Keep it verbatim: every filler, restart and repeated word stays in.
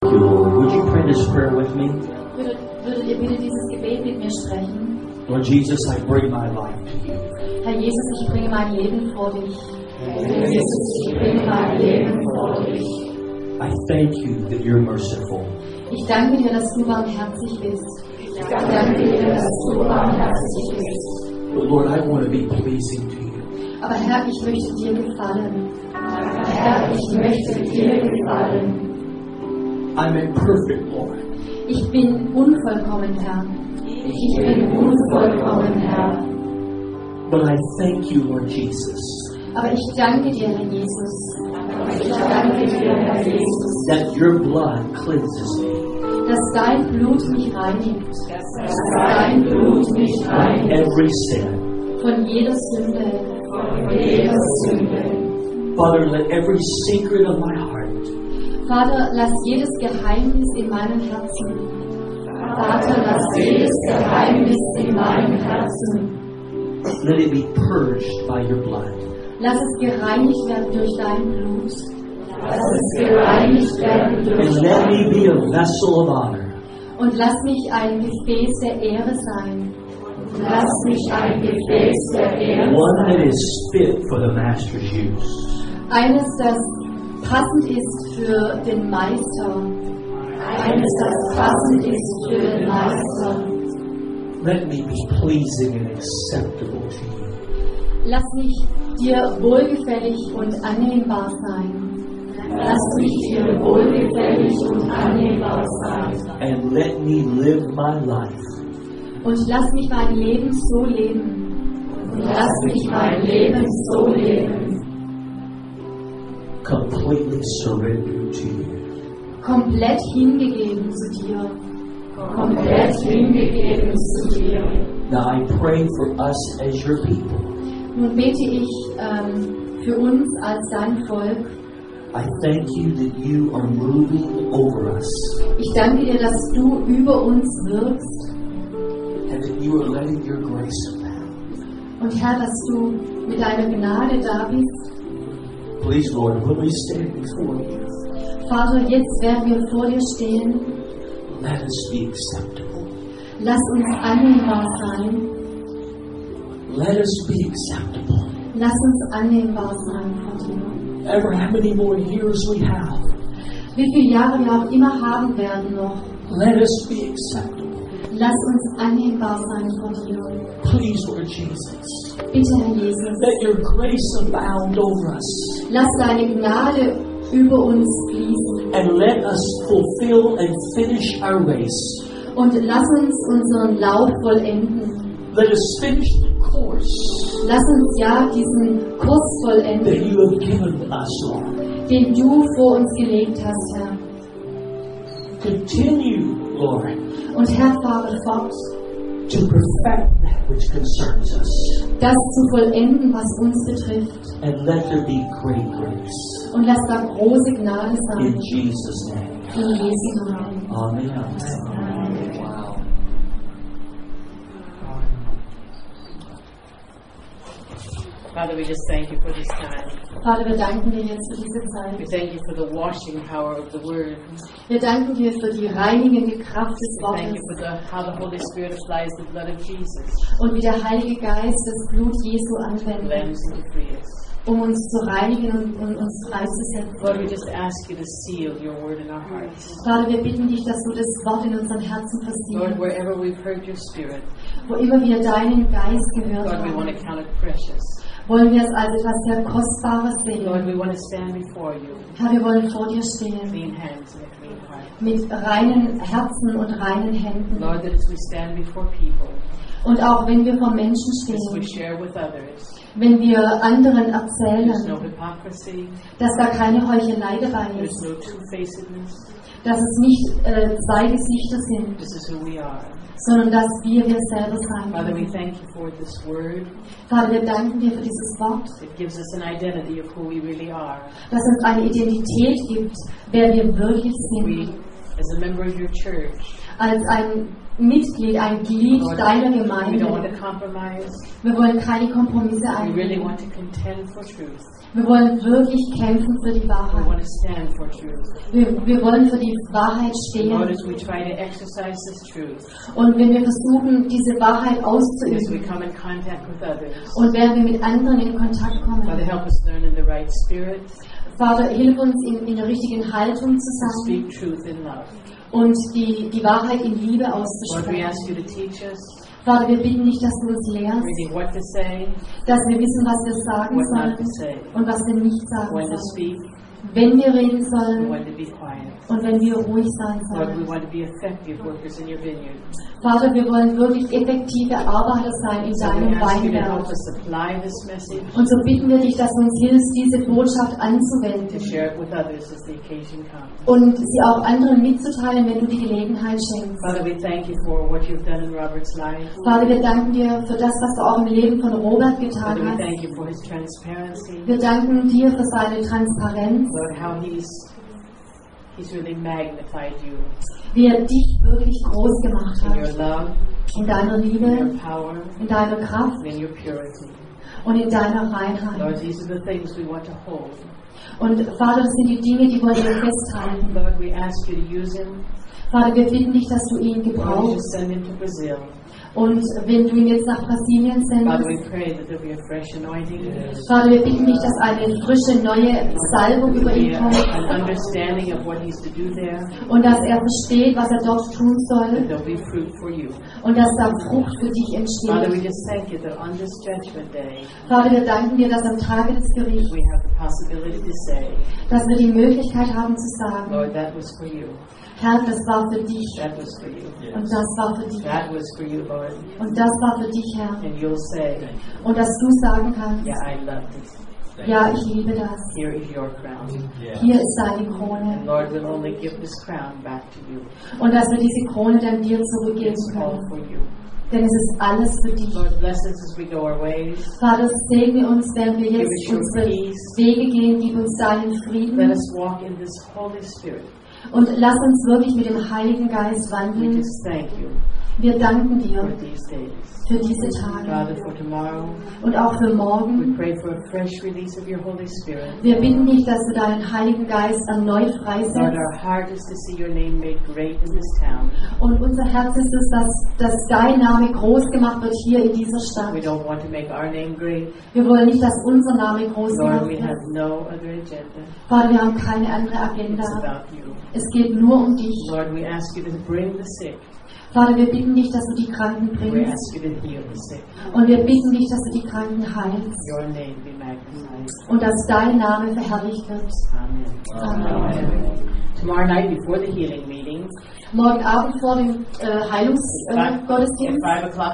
you, Lord. Would you pray this prayer with me? Würdet, würdet ihr bitte dieses Gebet mit mir sprechen? Lord Jesus, I bring my life to you. Herr Jesus, ich bringe mein Leben vor dich. Herr Jesus, ich bringe mein Leben vor dich. I thank you that you're merciful. Ich danke dir, dass du barmherzig bist. Ich danke dir, dass du barmherzig bist. But Lord, I want to be pleasing to you. Aber Herr, ich möchte dir gefallen. Herr, ich möchte dir gefallen. I'm imperfect, Lord. Ich bin unvollkommen, Herr. Ich bin unvollkommen, Herr. But I thank you, Lord Jesus, Aber ich danke dir, Herr Jesus, Ich danke dir, Herr Jesus, that your blood cleanses me. dass dein Blut mich reinigt dass dein Blut mich reinigt Every sin. von jeder Sünde. von jeder Sünde. Father, let every secret of my heart Vater, lass jedes Geheimnis in meinem Herzen. Vater, lass jedes Geheimnis in meinem Herzen. let it be purged by your blood. Lass es gereinigt werden durch dein Blut. Lass es gereinigt werden durch And let dein me be a Blut. vessel of honor. Und lass mich ein Gefäß der Ehre sein. Lass mich ein Gefäß der Ehre One that sein. is fit for the master's use. Eines, das passend ist für den Meister. Eines, das passend ist für den Meister. Let me be pleasing and acceptable to you. Lass mich dir wohlgefällig und annehmbar sein. Lass mich dir wohlgefällig und annehmbar sein. And let me live my life Und lass mich mein Leben so leben. Und lass mich mein Leben so leben. completely surrendered to you. Komplett hingegeben zu dir. Komplett hingegeben zu dir. Now I pray for us as your people. Nun bete ich ähm, für uns als dein Volk. I thank you that you are moving over us Ich danke dir, dass du über uns wirkst. and that you are letting your grace abound. Und Herr, dass du mit deiner Gnade da bist. Please, Lord, when we stand before you, Vater, jetzt werden wir vor dir stehen. let us be acceptable. Lass uns annehmbar sein. Let us be acceptable. Lass uns annehmbar sein vor dir. Ever how many more years we have, Wie viele Jahre wir auch immer haben werden noch. let us be acceptable. Lass uns annehmbar sein vor dir. Please, Lord Jesus, Bitte, Herr Jesus, let your grace abound over us lass deine Gnade über uns fließen. and let us fulfill and finish our race. Und lass uns unseren Lauf vollenden. Let us finish the course Lass uns ja diesen Kurs that vollenden, you have given us, Lord. den du vor uns gelegt hast, Herr. Continue, Lord, Und Herr, fahre fort, to perfect that which concerns us. das zu vollenden, was uns betrifft. And let there be great grace. Und lass da große Gnade In sein. Jesus' name. In Jesu Namen. Amen. Wow. Father, we just thank you for this time. Vater, wir danken dir jetzt für diese We Zeit. thank you for the washing power of the Word. Wir danken dir für die reinigende Kraft des We thank you Wortes for the, how the Holy Spirit applies the blood of Jesus, und wie der Heilige Geist das Blut Jesu anwendet, cleanse and to free us. um uns zu reinigen und, und uns freizusetzen. Lord, we just ask you to seal your Word in our hearts. Vater, wir bitten dich, dass du das Wort in unseren Herzen Lord, versiegelst. wherever we've heard your Spirit, Wo immer wir deinen Geist gehört Lord, we want to haben, count it precious. wollen wir es als etwas sehr Kostbares Lord, we sehen. want to stand before you, Herr, wir wollen vor dir stehen, clean hands and a clean heart. mit reinen Herzen und reinen Händen. Lord, that as we stand before people, Und auch wenn wir vor Menschen as we stehen, share with others, wenn wir anderen there's no erzählen, hypocrisy, dass da keine Heuchelei dabei there's ist, no two-facedness. dass es nicht äh, zwei Gesichter sind, This is who we are. sondern dass wir wir selber sein Father, we können. thank you for this word. Vater, wir danken dir für dieses Wort, It gives us an identity of who we really are. das uns eine Identität gibt, wer wir wirklich We sind. as a member of your church, als ein Mitglied, ein Glied Lord, deiner we don't want Gemeinde. to compromise. Wir wollen keine Kompromisse We really eingehen. want to contend for truth. Wir wollen wirklich kämpfen für die We want Wahrheit. to stand for truth. Wir, wir wollen für die Wahrheit Lord, stehen. as we try to exercise this truth, Und wenn wir versuchen, diese Wahrheit as we auszuüben come in contact with others, und während wir mit anderen in Kontakt Father, kommen, help us learn in the right spirit Vater, hilf uns in, in der richtigen Haltung to zu sein speak truth in love. und die, die Wahrheit in Liebe Lord, we auszusprechen. ask you to teach us Vater, wir bitten dich, dass du uns lehrst, really what to say, dass wir wissen, was wir sagen what not to sollen say, und was wir nicht sagen when to sollen. speak, Wenn wir reden and sollen when to be quiet. und wenn wir ruhig sein Lord, we sollen. want to be effective workers in your vineyard. Vater, wir wollen wirklich effektive Arbeiter sein in So we deinem ask you to help Weinberg. us apply this message, Und so bitten wir dich, dass du uns hilfst, diese Botschaft to anzuwenden share it with others as the occasion comes. und sie auch anderen mitzuteilen, wenn du die Gelegenheit schenkst. Father, we thank you for what you've done in Robert's life. Vater, wir danken dir für das, was du auch im Leben von Robert getan Father, we hast. thank you for his transparency. Wir danken dir für seine Transparenz, Lord, how he's he's really magnified you wie er dich wirklich groß gemacht in your hat. love, In deiner in Liebe, your power, in deiner Kraft and in your purity. und in deiner Reinheit. Lord, these are the things we want to hold. Und Vater, das sind die Dinge, die wollen wir festhalten. Lord, we ask you to use him. Vater, wir bitten dich, dass du ihn Lord, you gebrauchst. send him to Brazil. Und wenn du ihn jetzt nach Brasilien Father, sendest, we pray that there'll be a fresh anointing, Vater, wir bitten dich, dass eine frische, neue Salbung über be ihn a- kommt an understanding of what he's to do there, und dass er versteht, was er dort tun that soll there'll be fruit for you. und dass da Frucht für dich Father, we entsteht. just thank you that on this judgment day, Vater, wir danken dir, dass am Tage des Gerichts, we have the possibility to say, dass wir die Möglichkeit haben zu sagen, Lord, that was for you. Herr, das war für dich That was for you. und das war für dich That was for you, Lord. und das war für dich, Herr. And you'll say, Und dass du sagen kannst, yeah, I loved it. ja, ich liebe das. Here is your crown. Hier ist deine And Krone. Lord, we'll only give this crown back to you. Und dass wir diese Krone dann dir zurückgeben It's all können. for you. Denn es ist alles für dich. Lord, bless us as we go our ways. Vater, segne uns, während wir Give us jetzt your unsere peace. Wege gehen, gib uns deinen Let Frieden us walk in this Holy Spirit. und lass uns wirklich mit dem Heiligen Geist We wandeln. just thank you Wir danken for dir these days. für diese Tage Father, for tomorrow, und auch für we morgen. pray for a fresh release of your Holy Spirit. Wir bitten dich, dass du deinen Heiligen Geist erneut Lord, freisetzt. our heart is to see your name made great in this town. Und unser Herz ist es, dass, dass dein Name groß gemacht wird hier in dieser Stadt. We don't want to make our name great. Wir wollen nicht, dass unser Name groß Lord, gemacht we have wird. no other agenda. Vater, wir haben keine andere Agenda. It's about you. Es geht nur um dich. Lord, we ask you to bring the sick. Vater, wir bitten dich, dass du die Kranken We bringst. ask you to heal the sick. Und wir bitten dich, dass du die Kranken heilst. Your name be magnified. Und dass dein Name verherrlicht wird. Amen. Amen. Tomorrow night before the healing meeting, Morgen Abend vor dem äh, at five Heilungsgottesdienst. at five o'clock